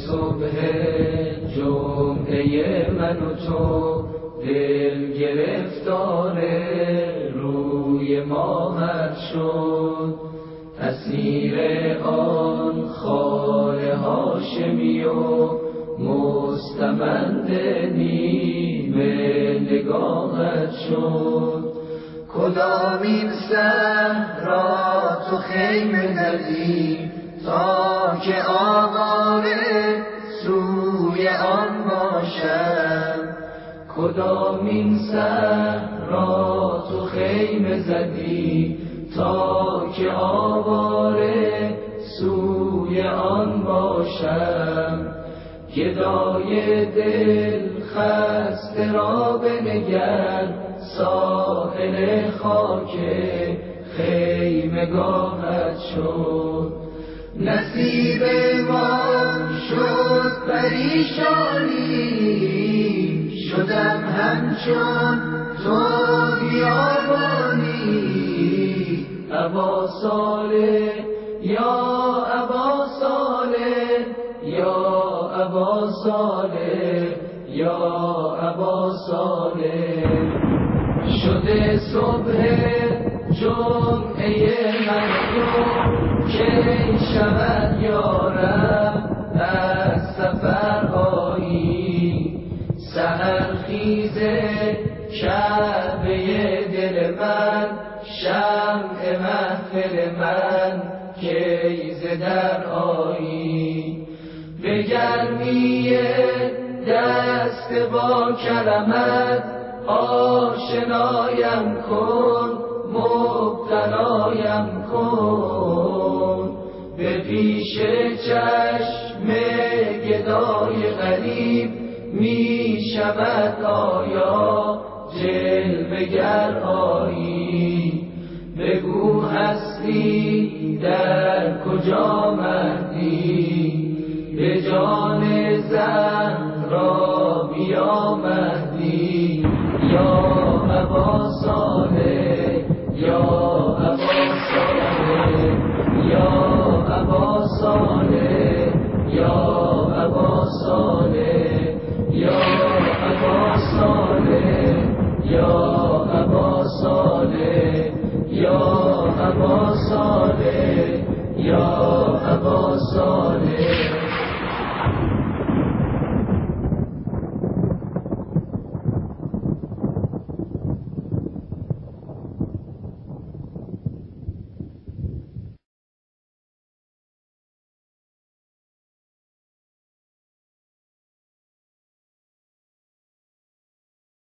صبح جمعه من و تو دل گرفتار روی ماهت شد، اسیر آن خال هاشمی و مستمند نیمه نگاهت شد. کدامین صحرا تو خیمه زدی تا که آواره سوی آن باشم؟ کدامین صحرا تو خیمه زدی تا که آواره سوی آن باشم؟ گدای دل خسته را بنگر ساحل خاک خیمگاهت شد. نصیب ما شد پریشانی، شدم همچون تو بیابانی. ابا صالح یا ابا صالح یا ابا صالح یا ابا صالح. شده صبح جمعه من تو کی شود یارب از سفر آیی؟ سحر خیز کعبه دل من، شمع محفل من کی ز در آیی؟ به گرمی دست با کرمت آشنایم کن، مبتلایم کن. به پیش چشم گدای غریب می شود آیا جلوه گر آیی؟ بگو هستی در کجا مهدی؟ به جان زهرا بیا مهدی یا